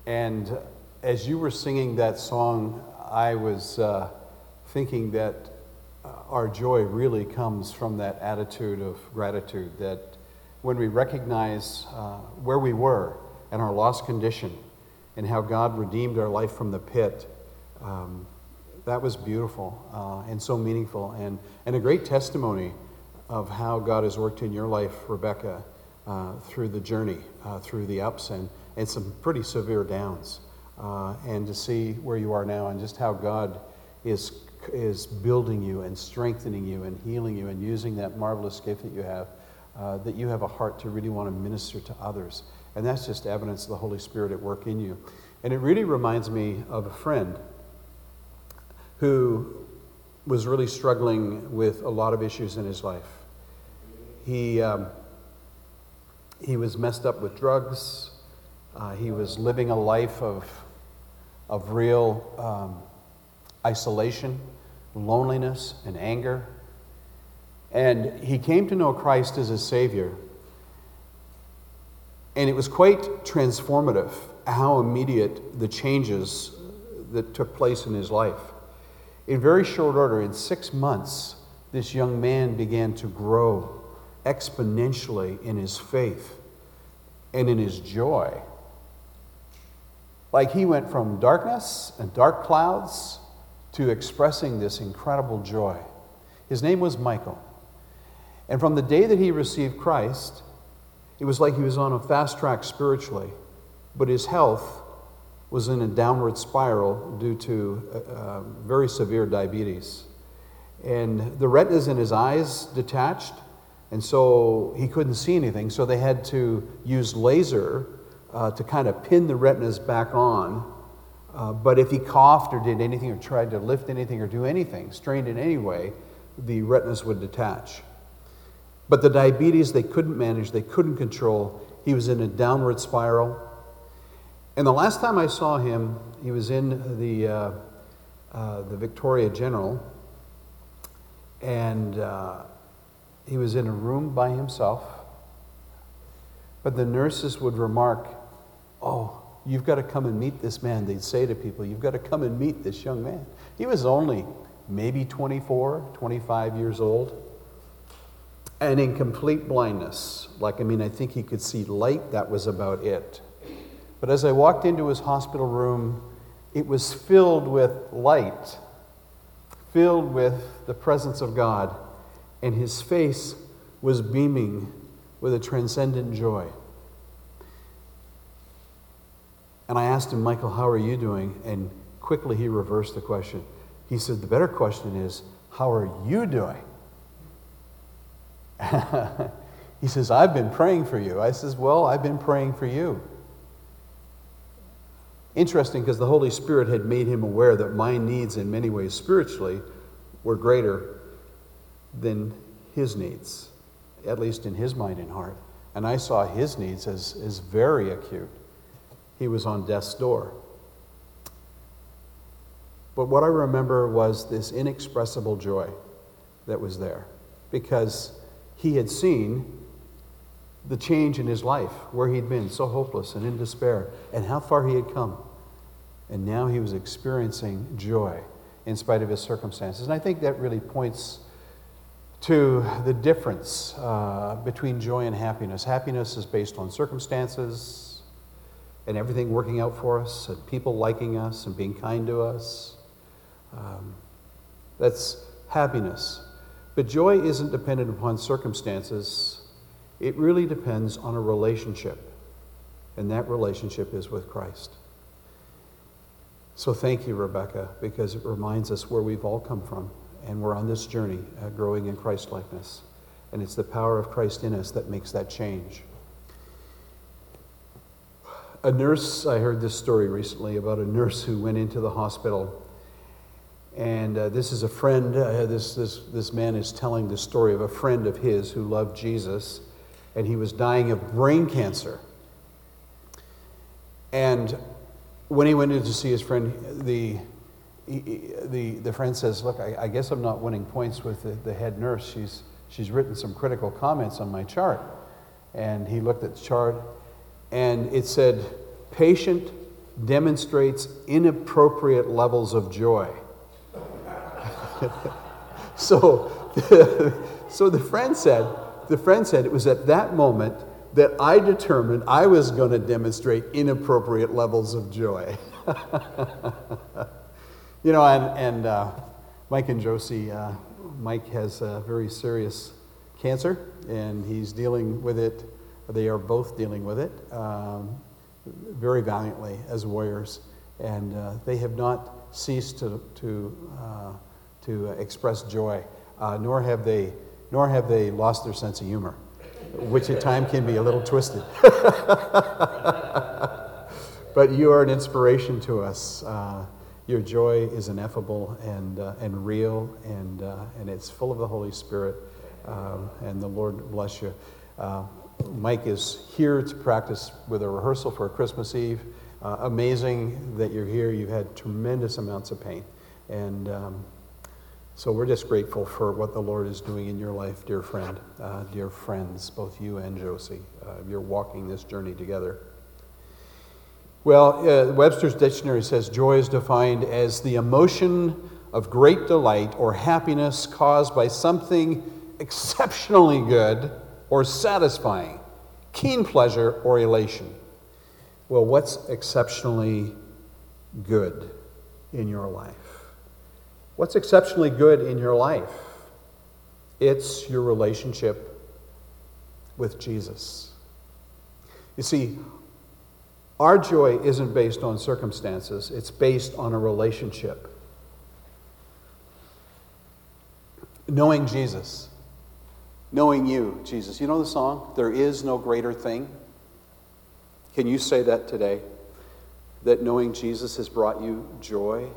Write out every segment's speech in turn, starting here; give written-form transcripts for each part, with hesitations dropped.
And as you were singing that song, I was thinking that our joy really comes from that attitude of gratitude, that when we recognize where we were and our lost condition and how God redeemed our life from the pit, that was beautiful and so meaningful, and a great testimony of how God has worked in your life, Rebecca, through the journey, through the ups and some pretty severe downs, and to see where you are now and just how God is building you and strengthening you and healing you and using that marvelous gift that you have a heart to really want to minister to others. And that's just evidence of the Holy Spirit at work in you. And it really reminds me of a friend who was really struggling with a lot of issues in his life. He was messed up with drugs. He was living a life of real isolation, loneliness, and anger. And he came to know Christ as his Savior. And it was quite transformative how immediate the changes that took place in his life. In very short order, in 6 months, this young man began to grow exponentially in his faith and in his joy. Like he went from darkness and dark clouds to expressing this incredible joy. His name was Michael. And from the day that he received Christ, it was like he was on a fast track spiritually, but his health was in a downward spiral due to very severe diabetes. And the retinas in his eyes detached, and so he couldn't see anything. So they had to use laser to kind of pin the retinas back on. But if he coughed or did anything or tried to lift anything or do anything, strained in any way, the retinas would detach. But the diabetes they couldn't manage, they couldn't control. He was in a downward spiral. And the last time I saw him, he was in the Victoria General, and he was in a room by himself. But the nurses would remark, "Oh, you've got to come and meet this man." They'd say to people, "You've got to come and meet this young man." He was only maybe 24, 25 years old, and in complete blindness. I think he could see light. That was about it. But as I walked into his hospital room, it was filled with light, filled with the presence of God, and his face was beaming with a transcendent joy. And I asked him, "Michael, how are you doing?" And quickly he reversed the question. He said, "The better question is, how are you doing?" He says, "I've been praying for you." I says, "Well, I've been praying for you." Interesting, because the Holy Spirit had made him aware that my needs in many ways spiritually were greater than his needs, at least in his mind and heart. And I saw his needs as very acute. He was on death's door. But what I remember was this inexpressible joy that was there, because he had seen the change in his life, where he'd been so hopeless and in despair, and how far he had come. And now he was experiencing joy in spite of his circumstances. And I think that really points to the difference between joy and happiness. Happiness is based on circumstances and everything working out for us, and people liking us and being kind to us. That's happiness. But joy isn't dependent upon circumstances. It really depends on a relationship, and that relationship is with Christ. So thank you, Rebecca, because it reminds us where we've all come from, and we're on this journey growing in Christ-likeness. And it's the power of Christ in us that makes that change. A nurse, I heard this story recently about a nurse who went into the hospital. And this is a friend, this man is telling the story of a friend of his who loved Jesus, and he was dying of brain cancer. And when he went in to see his friend, the friend says, "Look, I guess I'm not winning points with the head nurse. She's written some critical comments on my chart." And he looked at the chart, and it said, "Patient demonstrates inappropriate levels of joy. So the friend said it was at that moment that I determined I was going to demonstrate inappropriate levels of joy. Mike and Josie, Mike has a very serious cancer, and he's dealing with it. They are both dealing with it very valiantly as warriors, and they have not ceased to express joy, nor have they lost their sense of humor, which at times can be a little twisted. But you are an inspiration to us. Your joy is ineffable and real, and it's full of the Holy Spirit. And the Lord bless you. Mike is here to practice with a rehearsal for Christmas Eve. Amazing that you're here. You've had tremendous amounts of pain, and so we're just grateful for what the Lord is doing in your life, dear friend, dear friends, both you and Josie. You're walking this journey together. Well, Webster's Dictionary says joy is defined as the emotion of great delight or happiness caused by something exceptionally good or satisfying, keen pleasure or elation. Well, what's exceptionally good in your life? What's exceptionally good in your life? It's your relationship with Jesus. You see, our joy isn't based on circumstances, it's based on a relationship. Knowing Jesus, knowing you, Jesus. You know the song, "There is no greater thing"? Can you say that today? That knowing Jesus has brought you joy?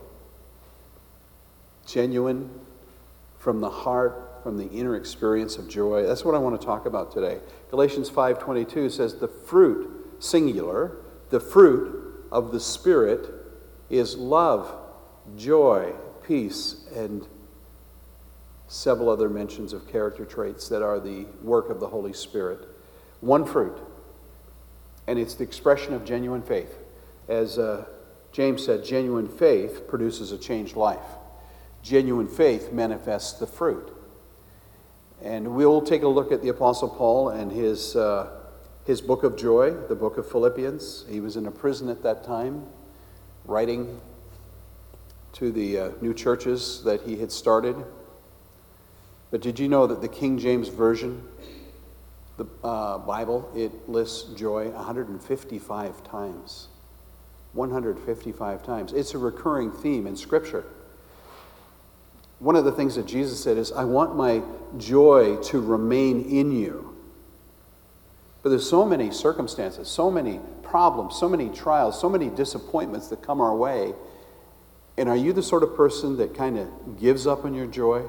Genuine, from the heart, from the inner experience of joy. That's what I want to talk about today. Galatians 5:22 says the fruit, singular, the fruit of the Spirit is love, joy, peace, and several other mentions of character traits that are the work of the Holy Spirit. One fruit, and it's the expression of genuine faith. As James said, genuine faith produces a changed life. Genuine faith manifests the fruit. And we'll take a look at the Apostle Paul and his book of joy, the book of Philippians. He was in a prison at that time, writing to the new churches that he had started. But did you know that the King James Version, the Bible, it lists joy 155 times. 155 times. It's a recurring theme in Scripture. One of the things that Jesus said is, I want my joy to remain in you. But there's so many circumstances, so many problems, so many trials, so many disappointments that come our way. And are you the sort of person that kind of gives up on your joy?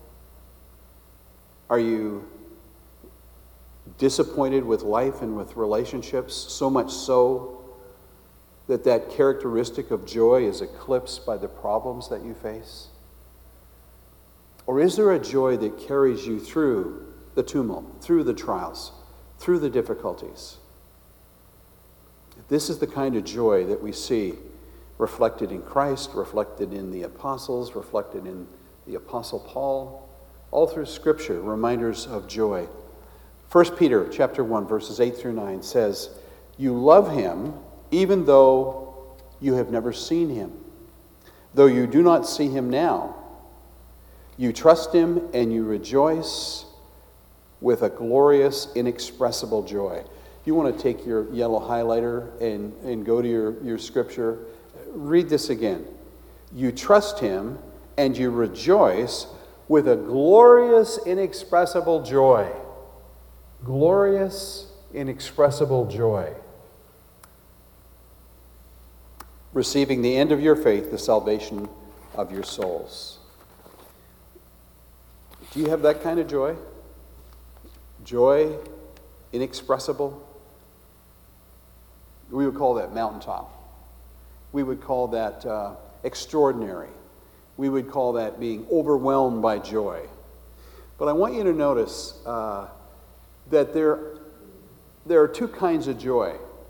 Are you disappointed with life and with relationships, so much so that characteristic of joy is eclipsed by the problems that you face? Or is there a joy that carries you through the tumult, through the trials, through the difficulties? This is the kind of joy that we see reflected in Christ, reflected in the apostles, reflected in the Apostle Paul, all through Scripture, reminders of joy. 1 Peter chapter 1, verses 8 through 9 says, you love him even though you have never seen him. Though you do not see him now, you trust him and you rejoice with a glorious, inexpressible joy. If you want to take your yellow highlighter and go to your scripture, read this again. You trust him and you rejoice with a glorious, inexpressible joy. Glorious, inexpressible joy. Receiving the end of your faith, the salvation of your souls. Do you have that kind of joy? Joy, inexpressible? We would call that mountaintop. We would call that extraordinary. We would call that being overwhelmed by joy. But I want you to notice that there are two kinds of joy.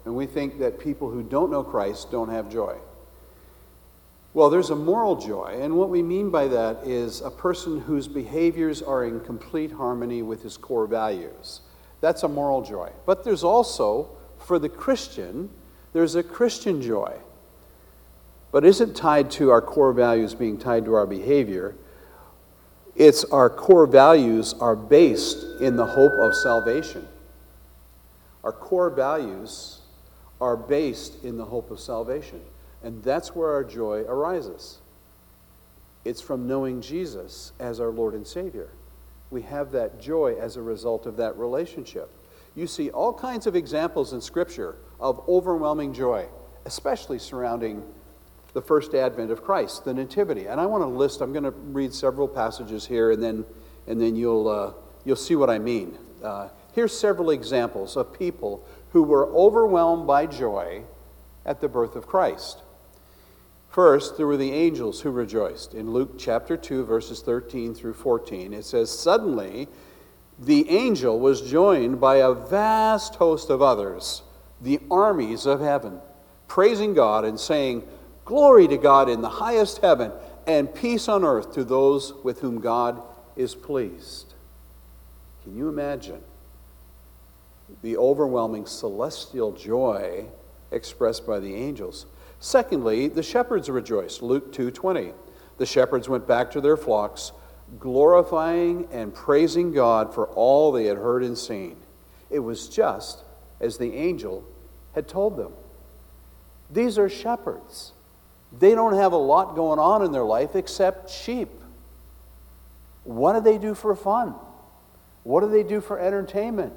And we think that people who don't know Christ don't have joy. Well, there's a moral joy, and what we mean by that is a person whose behaviors are in complete harmony with his core values. That's a moral joy. But there's also, for the Christian, there's a Christian joy. But isn't tied to our core values being tied to our behavior. It's our core values are based in the hope of salvation. Our core values are based in the hope of salvation. And that's where our joy arises. It's from knowing Jesus as our Lord and Savior. We have that joy as a result of that relationship. You see all kinds of examples in Scripture of overwhelming joy, especially surrounding the first advent of Christ, the Nativity. And I want to list, I'm going to read several passages here, and then you'll see what I mean. Here's several examples of people who were overwhelmed by joy at the birth of Christ. First, there were the angels who rejoiced. In Luke chapter 2, verses 13 through 14, it says, "Suddenly the angel was joined by a vast host of others, the armies of heaven, praising God and saying, 'Glory to God in the highest heaven, and peace on earth to those with whom God is pleased.'" Can you imagine the overwhelming celestial joy expressed by the angels? Secondly, the shepherds rejoiced. Luke 2:20. The shepherds went back to their flocks, glorifying and praising God for all they had heard and seen. It was just as the angel had told them. These are shepherds. They don't have a lot going on in their life except sheep. What do they do for fun? What do they do for entertainment?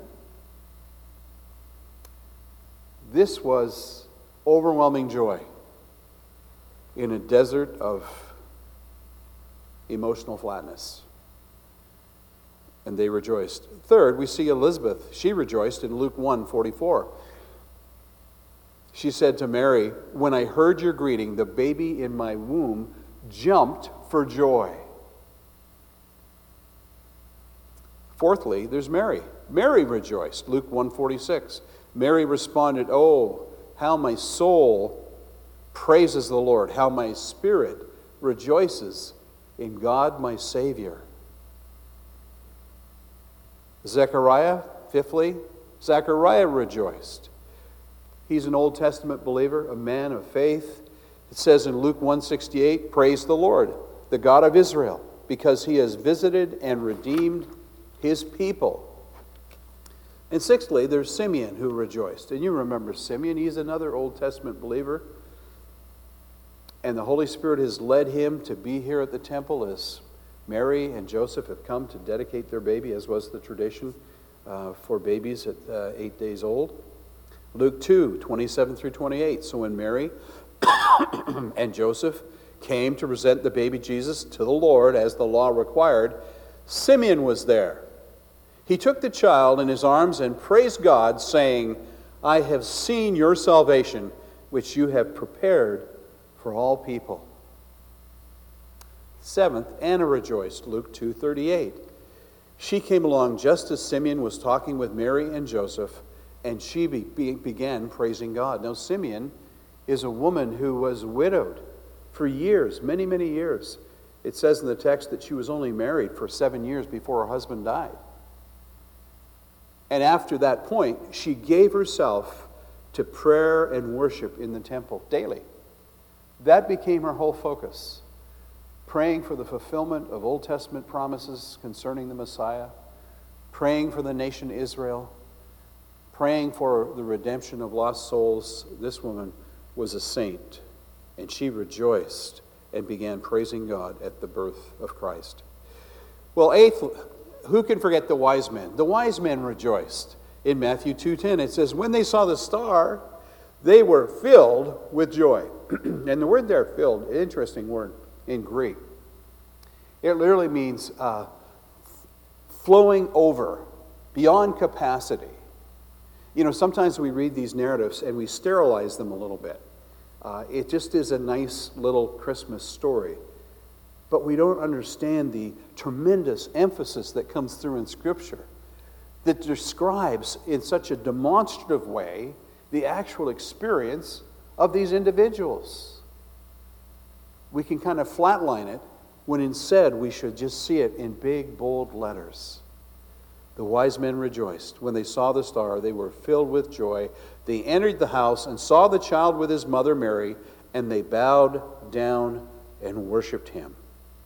This was overwhelming joy in a desert of emotional flatness. And they rejoiced. Third, we see Elizabeth. She rejoiced in Luke 1:44. She said to Mary, "When I heard your greeting, the baby in my womb jumped for joy." Fourthly, there's Mary. Mary rejoiced. Luke 1:46. Mary responded, "Oh, how my soul praises the Lord, how my spirit rejoices in God my Savior." Zechariah, fifthly, Zechariah rejoiced. He's an Old Testament believer, a man of faith. It says in Luke 1:68, "Praise the Lord, the God of Israel, because he has visited and redeemed his people." And sixthly, there's Simeon who rejoiced. And you remember Simeon, he's another Old Testament believer. And the Holy Spirit has led him to be here at the temple as Mary and Joseph have come to dedicate their baby, as was the tradition for babies at 8 days old. Luke 2:27 through 28. So when Mary and Joseph came to present the baby Jesus to the Lord as the law required, Simeon was there. He took the child in his arms and praised God, saying, "I have seen your salvation, which you have prepared for all people." Seventh, Anna rejoiced. Luke 2:38. She came along just as Simeon was talking with Mary and Joseph, and she began praising God. Now, Simeon is a woman who was widowed for years, many, many years. It says in the text that she was only married for 7 years before her husband died. And after that point, she gave herself to prayer and worship in the temple daily. That became her whole focus. Praying for the fulfillment of Old Testament promises concerning the Messiah, praying for the nation Israel, praying for the redemption of lost souls. This woman was a saint, and she rejoiced and began praising God at the birth of Christ. Well, eighth, who can forget the wise men? The wise men rejoiced. In Matthew 2:10, it says, "When they saw the star, they were filled with joy." And the word there, filled, an interesting word in Greek. It literally means flowing over, beyond capacity. You know, sometimes we read these narratives and we sterilize them a little bit. It just is a nice little Christmas story. But we don't understand the tremendous emphasis that comes through in Scripture that describes in such a demonstrative way the actual experience of these individuals. We can kind of flatline it when instead we should just see it in big, bold letters. The wise men rejoiced. When they saw the star, they were filled with joy. They entered the house and saw the child with his mother Mary, and they bowed down and worshiped him.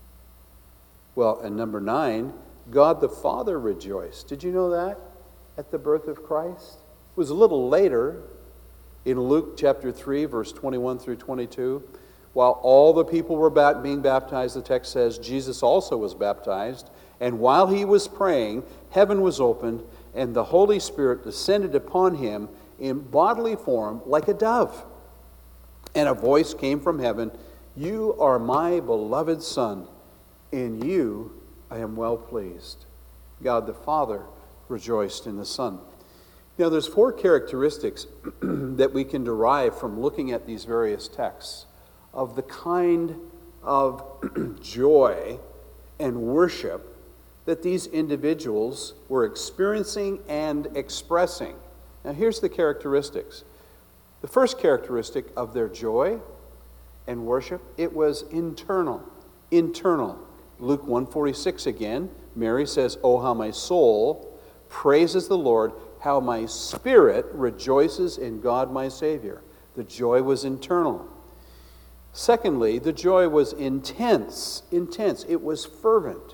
Well, and number 9, God the Father rejoiced. Did you know that? At the birth of Christ? It was a little later in Luke chapter 3, verse 21 through 22. While all the people were being baptized, the text says, Jesus also was baptized. And while he was praying, heaven was opened, and the Holy Spirit descended upon him in bodily form like a dove. And a voice came from heaven, "You are my beloved Son. In you I am well pleased." God the Father rejoiced in the Son. Now, there's 4 characteristics that we can derive from looking at these various texts of the kind of joy and worship that these individuals were experiencing and expressing. Now, here's the characteristics. The first characteristic of their joy and worship, it was internal. Internal. Luke 1:46 again, Mary says, "Oh, how my soul praises the Lord, how my spirit rejoices in God my Savior." The joy was internal. Secondly, the joy was intense. Intense. It was fervent.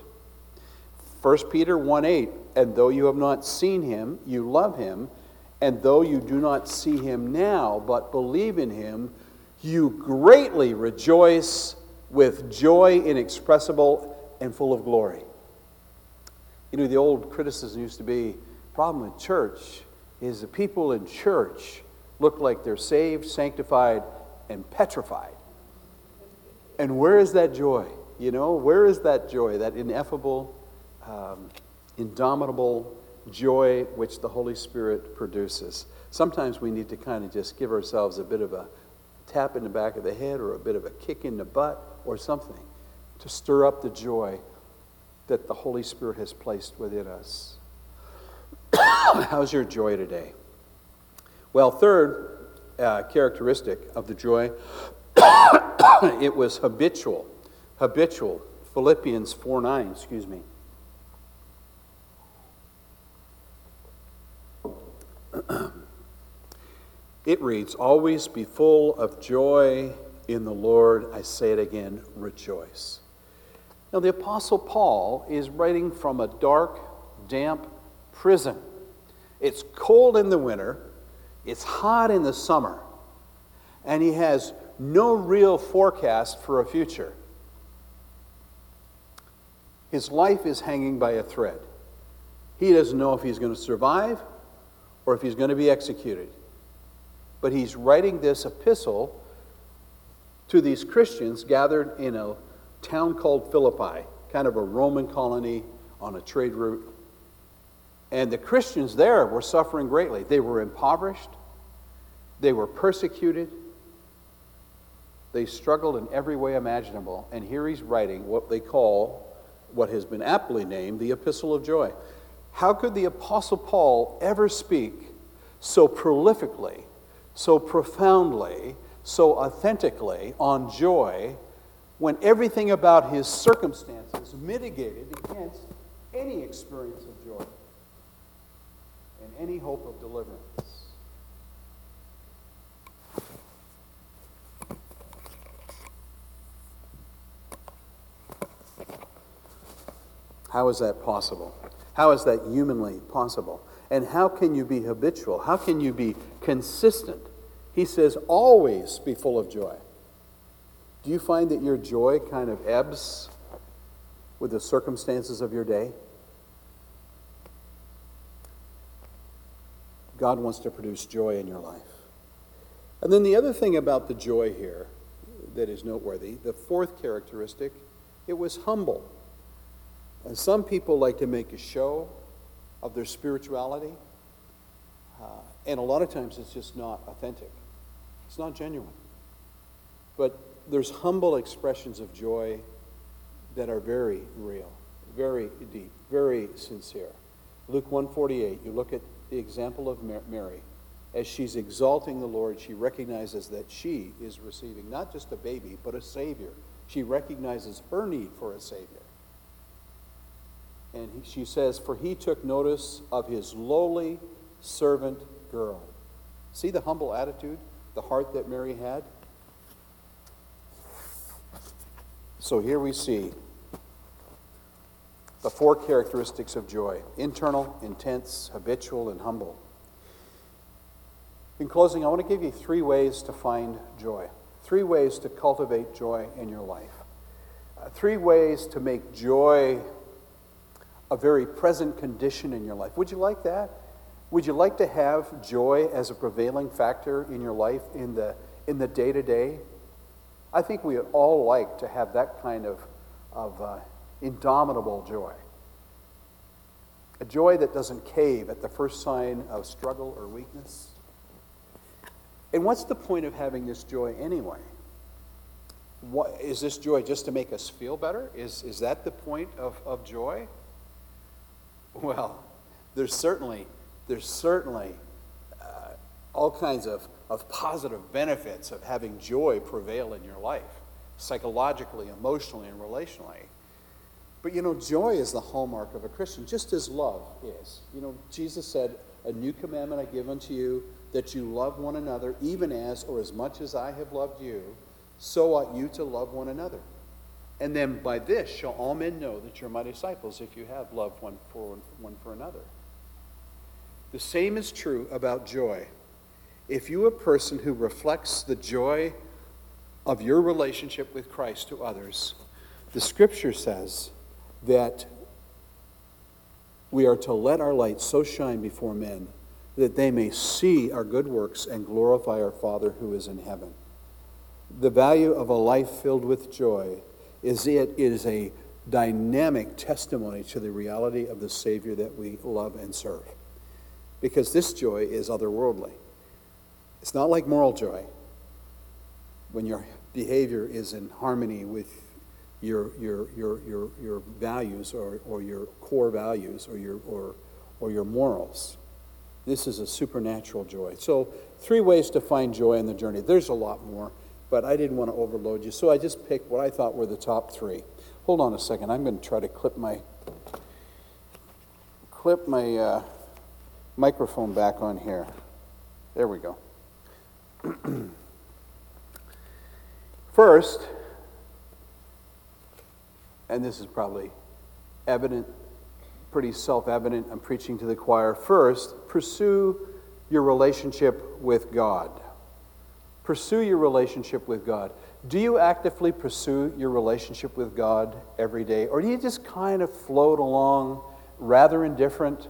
1 Peter 1:8, "And though you have not seen him, you love him. And though you do not see him now, but believe in him, you greatly rejoice with joy inexpressible and full of glory." You know, the old criticism used to be, the problem with church is the people in church look like they're saved, sanctified, and petrified. And where is that joy? You know, where is that joy, that ineffable, indomitable joy which the Holy Spirit produces? Sometimes we need to kind of just give ourselves a bit of a tap in the back of the head or a bit of a kick in the butt or something to stir up the joy that the Holy Spirit has placed within us. How's your joy today? Well, third characteristic of the joy, it was habitual. Habitual. Philippians 4:9, excuse me. It reads, "Always be full of joy in the Lord." I say it again, rejoice. Now, the Apostle Paul is writing from a dark, damp prison. It's cold in the winter, it's hot in the summer, and he has no real forecast for a future. His life is hanging by a thread. He doesn't know if he's going to survive or if he's going to be executed. But he's writing this epistle to these Christians gathered in a town called Philippi, kind of a Roman colony on a trade route. And the Christians there were suffering greatly. They were impoverished. They were persecuted. They struggled in every way imaginable. And here he's writing what they call, what has been aptly named, the Epistle of Joy. How could the Apostle Paul ever speak so prolifically, so profoundly, so authentically on joy when everything about his circumstances mitigated against any experience of joy and any hope of deliverance? How is that possible? How is that humanly possible? And how can you be habitual? How can you be consistent? He says, always be full of joy. Do you find that your joy kind of ebbs with the circumstances of your day? God wants to produce joy in your life. And then the other thing about the joy here that is noteworthy, the fourth characteristic, it was humble. And some people like to make a show of their spirituality, and a lot of times it's just not authentic. It's not genuine. But there's humble expressions of joy that are very real, very deep, very sincere. Luke 1:48, you look at the example of Mary as she's exalting the Lord, she recognizes that she is receiving not just a baby, but a Savior. She recognizes her need for a Savior. And she says, "For he took notice of his lowly servant girl." See the humble attitude, the heart that Mary had? So here we see the four characteristics of joy: internal, intense, habitual, and humble. In closing, I want to give you 3 ways to find joy. 3 ways to cultivate joy in your life. 3 ways to make joy a very present condition in your life. Would you like that? Would you like to have joy as a prevailing factor in your life in the day-to-day? I think we would all like to have that kind of indomitable joy. A joy that doesn't cave at the first sign of struggle or weakness. And what's the point of having this joy anyway? What, is this joy just to make us feel better? Is that the point of joy? Well, there's certainly all kinds of positive benefits of having joy prevail in your life, psychologically, emotionally, and relationally. But joy is the hallmark of a Christian, just as love is. Jesus said, "A new commandment I give unto you, that you love one another, even as or as much as I have loved you, so ought you to love one another. And then by this shall all men know that you're my disciples, if you have love one for another." The same is true about joy. If you are a person who reflects the joy of your relationship with Christ to others, the Scripture says that we are to let our light so shine before men that they may see our good works and glorify our Father who is in heaven. The value of a life filled with joy is it is a dynamic testimony to the reality of the Savior that we love and serve. Because this joy is otherworldly. It's not like moral joy, when your behavior is in harmony with your values or your core values or your morals. This is a supernatural joy. So 3 ways to find joy in the journey. There's a lot more, but I didn't want to overload you, so I just picked what I thought were the top 3. Hold on a second. I'm going to try to clip my microphone back on here. There we go. First, and this is probably evident, pretty self-evident, I'm preaching to the choir. First, pursue your relationship with God. Pursue your relationship with God. Do you actively pursue your relationship with God every day? Or do you just kind of float along, rather indifferent,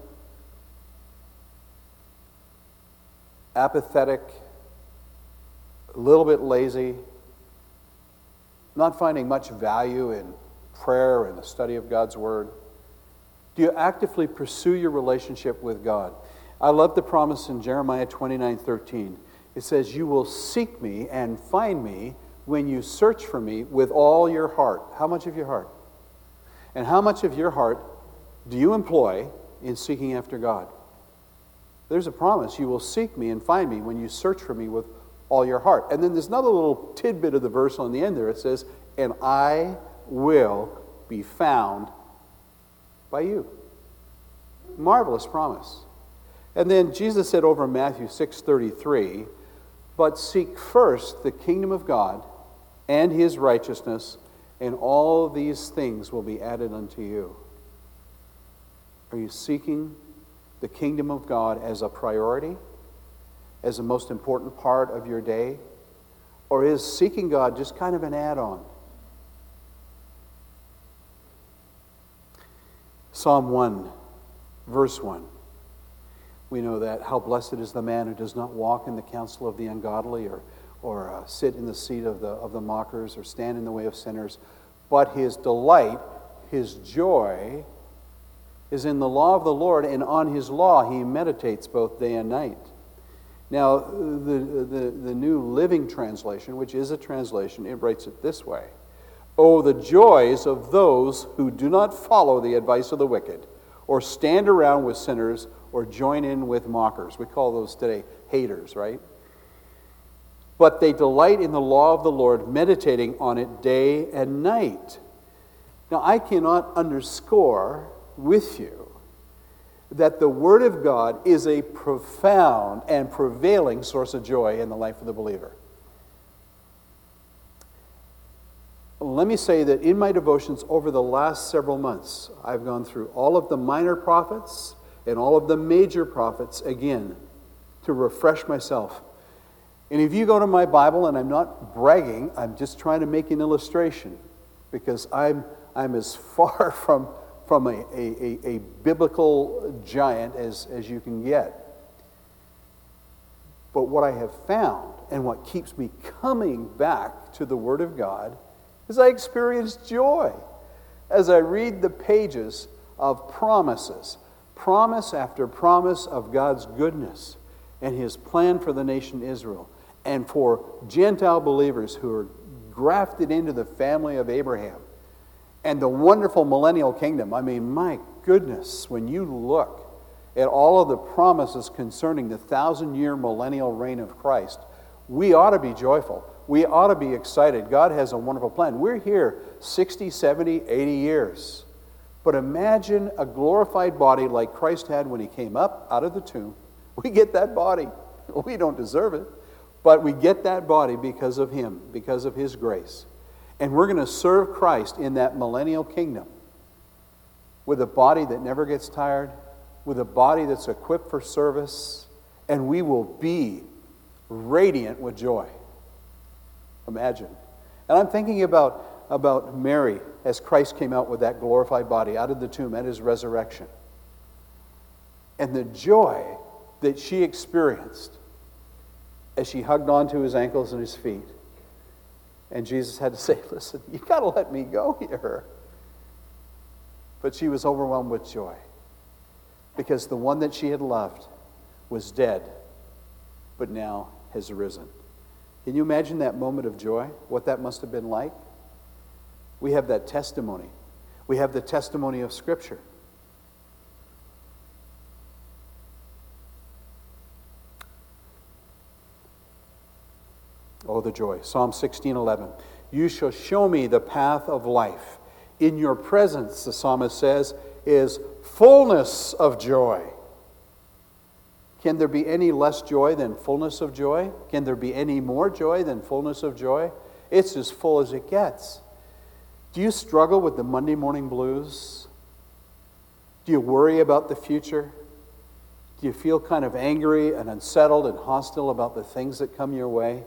apathetic, a little bit lazy, not finding much value in prayer and the study of God's Word? Do you actively pursue your relationship with God? I love the promise in Jeremiah 29:13. It says, "You will seek me and find me when you search for me with all your heart." How much of your heart? And how much of your heart do you employ in seeking after God? There's a promise. You will seek me and find me when you search for me with all your heart. And then there's another little tidbit of the verse on the end there. It says, "And I will be found by you." Marvelous promise. And then Jesus said over in Matthew 6:33, "But seek first the kingdom of God and his righteousness, and all these things will be added unto you." Are you seeking the kingdom of God as a priority, as the most important part of your day? Or is seeking God just kind of an add-on? Psalm 1, verse 1. We know that, "How blessed is the man who does not walk in the counsel of the ungodly, or sit in the seat of the mockers, or stand in the way of sinners. But his delight," his joy, "is in the law of the Lord, and on his law he meditates both day and night." Now, the New Living Translation, which is a translation, it writes it this way: "Oh, the joys of those who do not follow the advice of the wicked, or stand around with sinners, or join in with mockers. We call those today haters, right? But they delight in the law of the Lord, meditating on it day and night. Now, I cannot underscore with you that the Word of God is a profound and prevailing source of joy in the life of the believer. Let me say that in my devotions over the last several months, I've gone through all of the minor prophets and all of the major prophets again to refresh myself. And if you go to my Bible, and I'm not bragging, I'm just trying to make an illustration, because I'm as far from a biblical giant as you can get. But what I have found, and what keeps me coming back to the Word of God, is I experience joy as I read the pages of promises, promise after promise of God's goodness and His plan for the nation Israel, and for Gentile believers who are grafted into the family of Abraham, and the wonderful millennial kingdom. I mean, my goodness, when you look at all of the promises concerning the 1,000-year millennial reign of Christ, we ought to be joyful. We ought to be excited. God has a wonderful plan. We're here 60, 70, 80 years. But imagine a glorified body like Christ had when He came up out of the tomb. We get that body. We don't deserve it. But we get that body because of Him, because of His grace. And we're going to serve Christ in that millennial kingdom with a body that never gets tired, with a body that's equipped for service, and we will be radiant with joy. Imagine. And I'm thinking about Mary as Christ came out with that glorified body out of the tomb at His resurrection. And the joy that she experienced as she hugged onto His ankles and His feet. And Jesus had to say, listen, you got to let me go here. But she was overwhelmed with joy because the one that she had loved was dead, but now has risen. Can you imagine that moment of joy? What that must have been like? We have that testimony. We have the testimony of Scripture. Oh, the joy. Psalm 16:11. You shall show me the path of life. In your presence, the psalmist says, is fullness of joy. Can there be any less joy than fullness of joy? Can there be any more joy than fullness of joy? It's as full as it gets. Do you struggle with the Monday morning blues? Do you worry about the future? Do you feel kind of angry and unsettled and hostile about the things that come your way?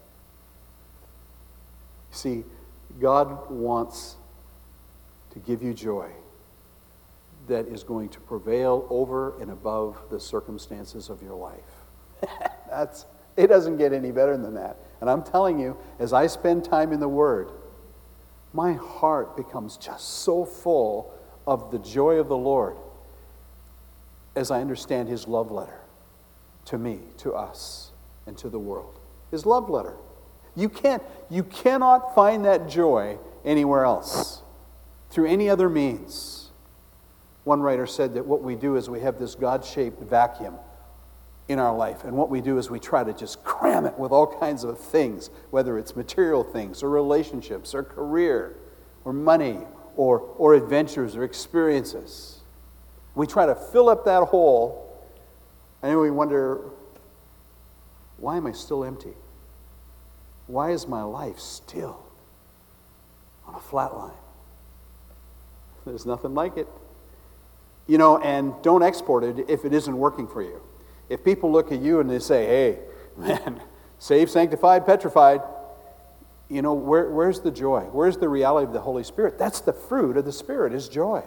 See, God wants to give you joy that is going to prevail over and above the circumstances of your life. It doesn't get any better than that. And I'm telling you, as I spend time in the Word, my heart becomes just so full of the joy of the Lord as I understand His love letter to me, to us, and to the world. His love letter. You cannot find that joy anywhere else, through any other means. One writer said that what we do is we have this God-shaped vacuum in our life, and what we do is we try to just cram it with all kinds of things, whether it's material things, or relationships, or career, or money, or adventures, or experiences. We try to fill up that hole, and then we wonder, why am I still empty? Why is my life still on a flat line? There's nothing like it. You know, and don't export it if it isn't working for you. If people look at you and they say, hey, man, saved, sanctified, petrified, you know, where's the joy? Where's the reality of the Holy Spirit? That's the fruit of the Spirit, is joy.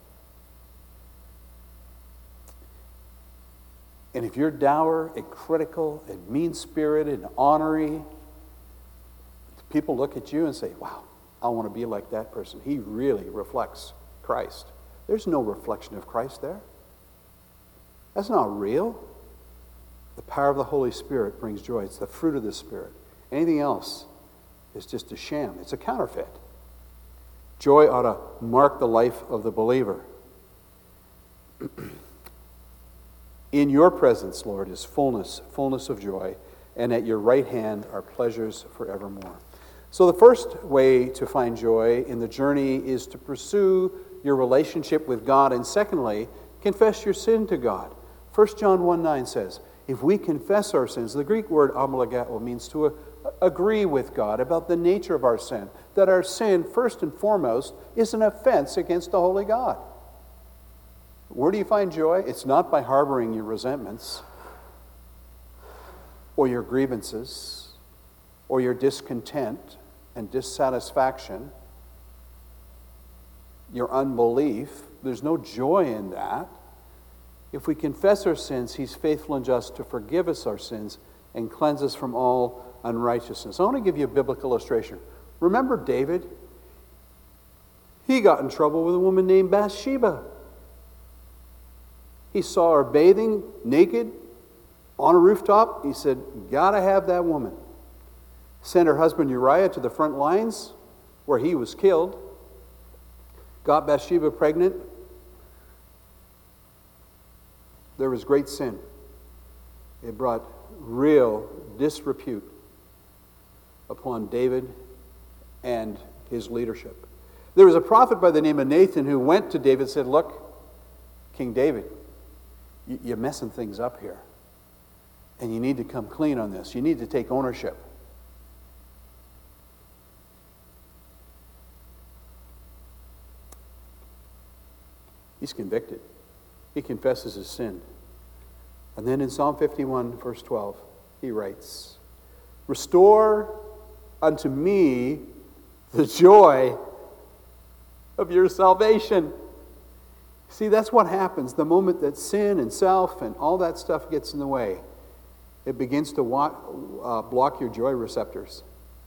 And if you're dour and critical and mean-spirited and ornery, people look at you and say, wow, I want to be like that person. He really reflects Christ. There's no reflection of Christ there. That's not real. The power of the Holy Spirit brings joy. It's the fruit of the Spirit. Anything else is just a sham. It's a counterfeit. Joy ought to mark the life of the believer. In your presence, Lord, is fullness of joy, and at your right hand are pleasures forevermore. So the first way to find joy in the journey is to pursue your relationship with God, and secondly, confess your sin to God. 1 John 1:9 says, if we confess our sins, the Greek word omologao means to agree with God about the nature of our sin, that our sin, first and foremost, is an offense against the holy God. Where do you find joy? It's not by harboring your resentments or your grievances or your discontent and dissatisfaction, your unbelief. There's no joy in that. If we confess our sins, He's faithful and just to forgive us our sins and cleanse us from all unrighteousness. I want to give you a biblical illustration. Remember David? He got in trouble with a woman named Bathsheba. He saw her bathing naked on a rooftop. He said, gotta have that woman. Sent her husband Uriah to the front lines where he was killed. Got Bathsheba pregnant. There was great sin. It brought real disrepute upon David and his leadership. There was a prophet by the name of Nathan who went to David and said, look, King David, you're messing things up here. And you need to come clean on this. You need to take ownership. He's convicted. He confesses his sin. And then in Psalm 51, verse 12, he writes, restore unto me the joy of your salvation. See, that's what happens the moment that sin and self and all that stuff gets in the way. It begins to block your joy receptors.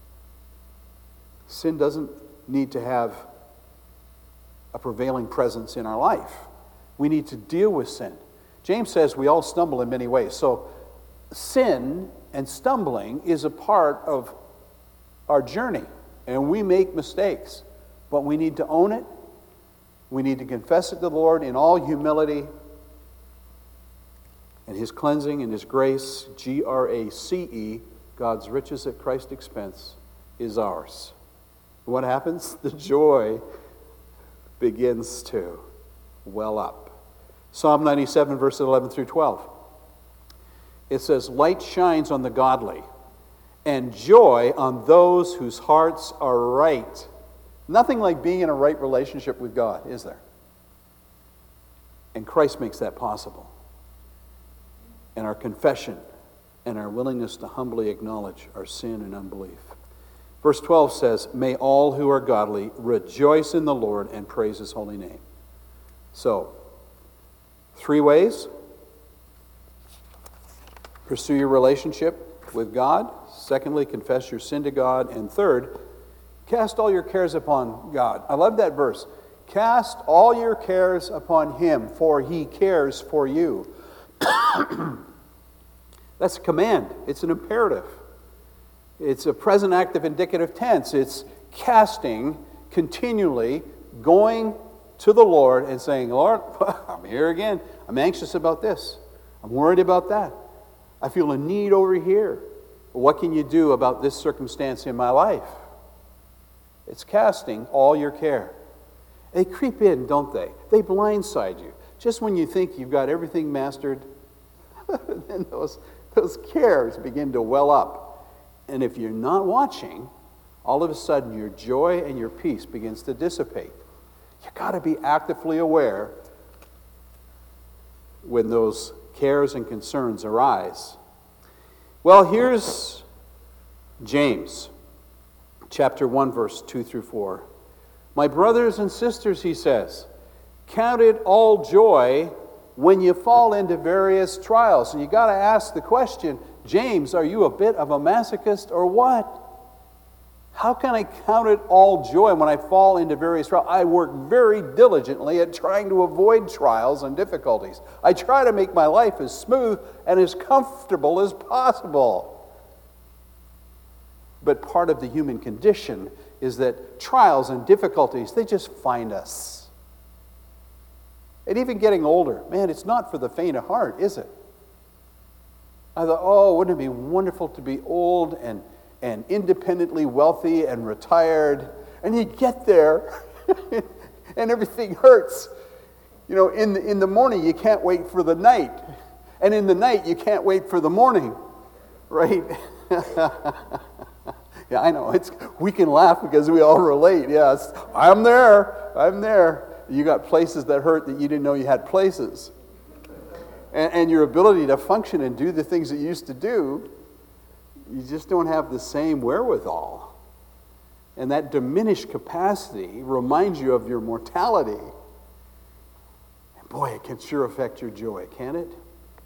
Sin doesn't need to have a prevailing presence in our life. We need to deal with sin. James says we all stumble in many ways. So sin and stumbling is a part of our journey. And we make mistakes. But we need to own it. We need to confess it to the Lord in all humility. And His cleansing and His grace, Grace, God's riches at Christ's expense, is ours. What happens? The joy begins to well up. Psalm 97, verses 11 through 12. It says, light shines on the godly, and joy on those whose hearts are right. Nothing like being in a right relationship with God, is there? And Christ makes that possible. And our confession and our willingness to humbly acknowledge our sin and unbelief. Verse 12 says, may all who are godly rejoice in the Lord and praise His holy name. So, 3 ways. Pursue your relationship with God. Secondly, confess your sin to God. And third, cast all your cares upon God. I love that verse. Cast all your cares upon Him, for He cares for you. That's a command. It's an imperative. It's a present active indicative tense. It's casting, continually going to the Lord and saying, Lord, I'm here again. I'm anxious about this. I'm worried about that. I feel a need over here. What can you do about this circumstance in my life? It's casting all your care. They creep in, don't they? They blindside you. Just when you think you've got everything mastered, then those cares begin to well up. And if you're not watching, all of a sudden your joy and your peace begins to dissipate. You've got to be actively aware when those cares and concerns arise. Well, here's James, chapter 1, verse 2 through 4. My brothers and sisters, he says, count it all joy when you fall into various trials. And you got to ask the question, James, are you a bit of a masochist or what? How can I count it all joy when I fall into various trials? I work very diligently at trying to avoid trials and difficulties. I try to make my life as smooth and as comfortable as possible. But part of the human condition is that trials and difficulties, they just find us. And even getting older, man, it's not for the faint of heart, is it? I thought, oh, wouldn't it be wonderful to be old and independently wealthy and retired? And you get there, and everything hurts. You know, in the morning, you can't wait for the night. And in the night, you can't wait for the morning, right? Yeah, I know. We can laugh because we all relate. Yes, I'm there. You got places that hurt that you didn't know you had places. And your ability to function and do the things that you used to do, you just don't have the same wherewithal. And that diminished capacity reminds you of your mortality. And boy, it can sure affect your joy, can't it?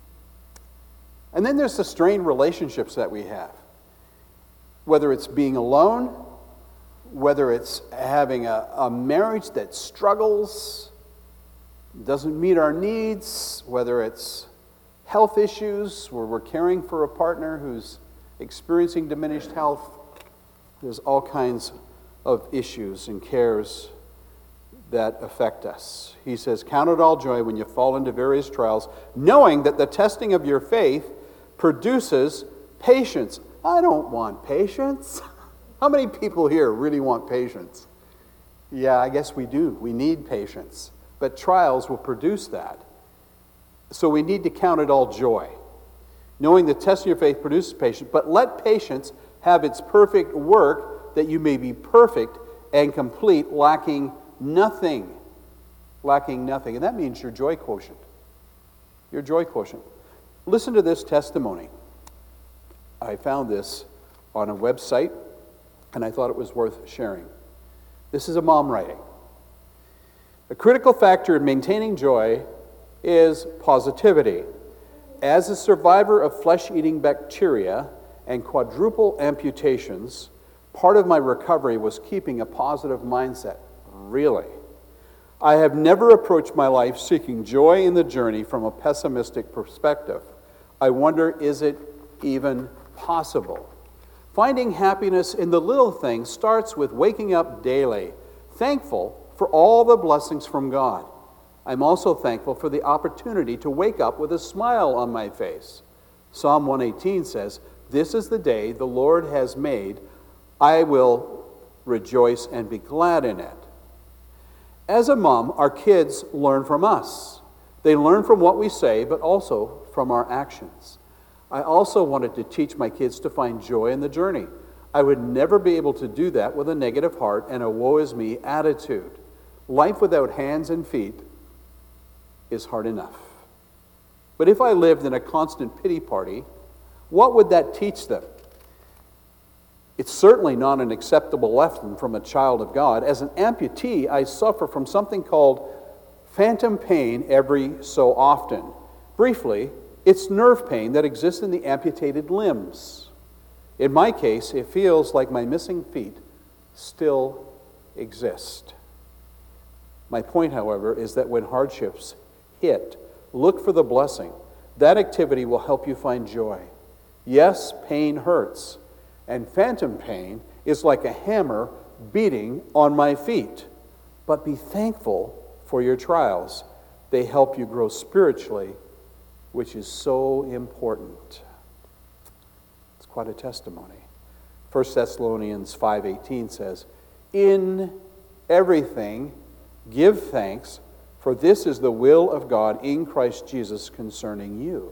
And then there's the strained relationships that we have. Whether it's being alone, whether it's having a marriage that struggles, doesn't meet our needs, whether it's health issues where we're caring for a partner who's experiencing diminished health. There's all kinds of issues and cares that affect us. He says, count it all joy when you fall into various trials, knowing that the testing of your faith produces patience. I don't want patience. How many people here really want patience? Yeah, I guess we do. We need patience. But trials will produce that. So we need to count it all joy. Knowing the test of your faith produces patience, but let patience have its perfect work, that you may be perfect and complete, lacking nothing. Lacking nothing. And that means your joy quotient. Your joy quotient. Listen to this testimony. I found this on a website, and I thought it was worth sharing. This is a mom writing. A critical factor in maintaining joy is positivity. As a survivor of flesh-eating bacteria and quadruple amputations, part of my recovery was keeping a positive mindset. Really? I have never approached my life seeking joy in the journey from a pessimistic perspective. I wonder, is it even possible? Finding happiness in the little things starts with waking up daily, thankful for all the blessings from God. I'm also thankful for the opportunity to wake up with a smile on my face. Psalm 118 says, "This is the day the Lord has made. I will rejoice and be glad in it." As a mom, our kids learn from us. They learn from what we say, but also from our actions. I also wanted to teach my kids to find joy in the journey. I would never be able to do that with a negative heart and a woe is me attitude. Life without hands and feet is hard enough. But if I lived in a constant pity party, what would that teach them? It's certainly not an acceptable lesson from a child of God. As an amputee, I suffer from something called phantom pain every so often. Briefly, it's nerve pain that exists in the amputated limbs. In my case, it feels like my missing feet still exist. My point, however, is that when hardships hit, look for the blessing. That activity will help you find joy. Yes, pain hurts, and phantom pain is like a hammer beating on my feet. But be thankful for your trials. They help you grow spiritually, which is so important. It's quite a testimony. 1 Thessalonians 5:18 says, "In everything give thanks, for this is the will of God in Christ Jesus concerning you."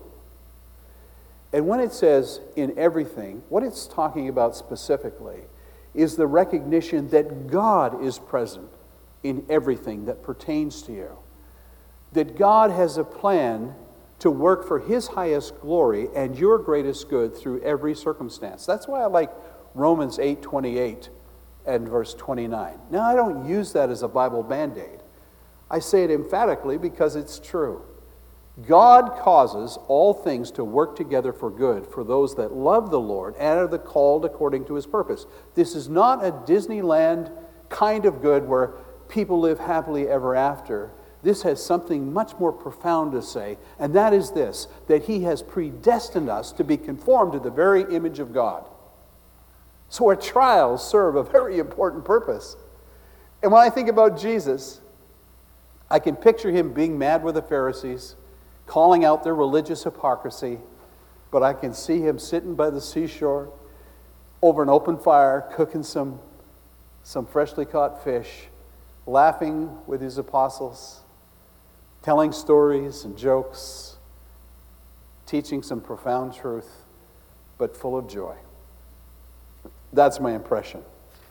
And when it says in everything, what it's talking about specifically is the recognition that God is present in everything that pertains to you. That God has a plan to work for His highest glory and your greatest good through every circumstance. That's why I like Romans 8:28 and verse 29. Now, I don't use that as a Bible Band-Aid. I say it emphatically because it's true. God causes all things to work together for good for those that love the Lord and are the called according to His purpose. This is not a Disneyland kind of good where people live happily ever after. This has something much more profound to say, and that is this, that He has predestined us to be conformed to the very image of God. So our trials serve a very important purpose. And when I think about Jesus, I can picture him being mad with the Pharisees, calling out their religious hypocrisy, but I can see him sitting by the seashore over an open fire, cooking some freshly caught fish, laughing with his apostles, telling stories and jokes, teaching some profound truth, but full of joy. That's my impression.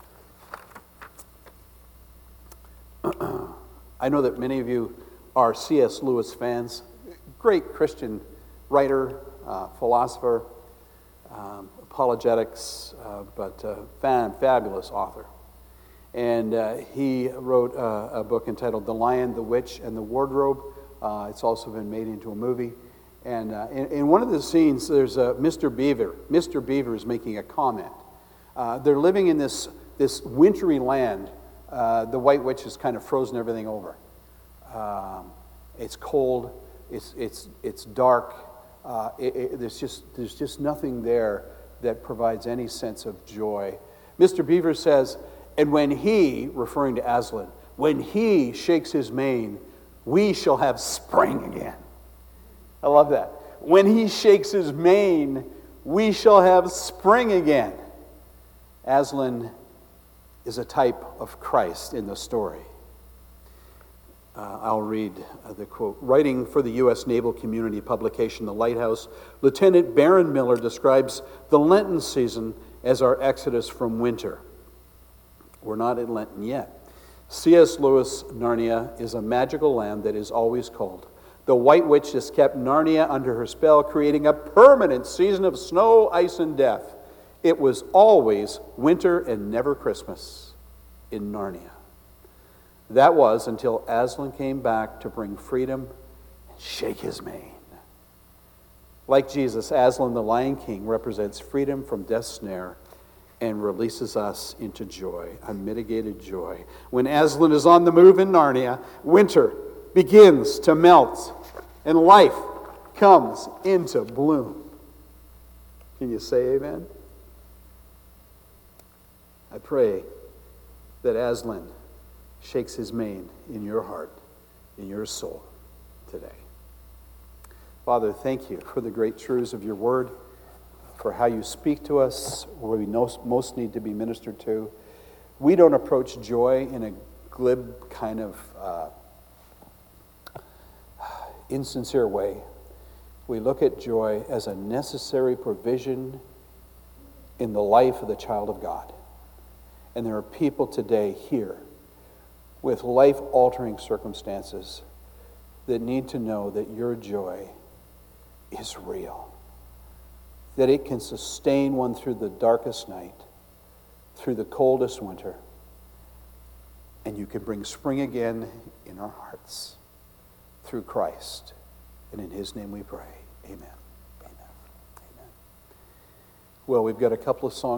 I know that many of you are C.S. Lewis fans. Great Christian writer, philosopher, apologetics, but fabulous author. And he wrote a book entitled The Lion, the Witch, and the Wardrobe. It's also been made into a movie. And in one of the scenes, there's Mr. Beaver. Mr. Beaver is making a comment. They're living in this wintry land. The White Witch has kind of frozen everything over. It's cold. It's dark. There's just nothing there that provides any sense of joy. Mr. Beaver says, and when he, referring to Aslan, when he shakes his mane, we shall have spring again. I love that. When he shakes his mane, we shall have spring again. Aslan is a type of Christ in the story. I'll read the quote. Writing for the U.S. Naval Community publication, The Lighthouse, Lieutenant Baron Miller describes the Lenten season as our exodus from winter. We're not in Lenten yet. C.S. Lewis' Narnia is a magical land that is always cold. The White Witch has kept Narnia under her spell, creating a permanent season of snow, ice, and death. It was always winter and never Christmas in Narnia. That was until Aslan came back to bring freedom and shake his mane. Like Jesus, Aslan the Lion King represents freedom from death's snare and releases us into joy, unmitigated joy. When Aslan is on the move in Narnia, winter begins to melt and life comes into bloom. Can you say amen? I pray that Aslan shakes his mane in your heart, in your soul today. Father, thank you for the great truths of your word, for how you speak to us where we most need to be ministered to. We don't approach joy in a glib kind of insincere way. We look at joy as a necessary provision in the life of the child of God. And there are people today here with life-altering circumstances that need to know that your joy is real, that it can sustain one through the darkest night, through the coldest winter, and you can bring spring again in our hearts through Christ. And in his name we pray. Amen. Amen. Amen. Well, we've got a couple of songs.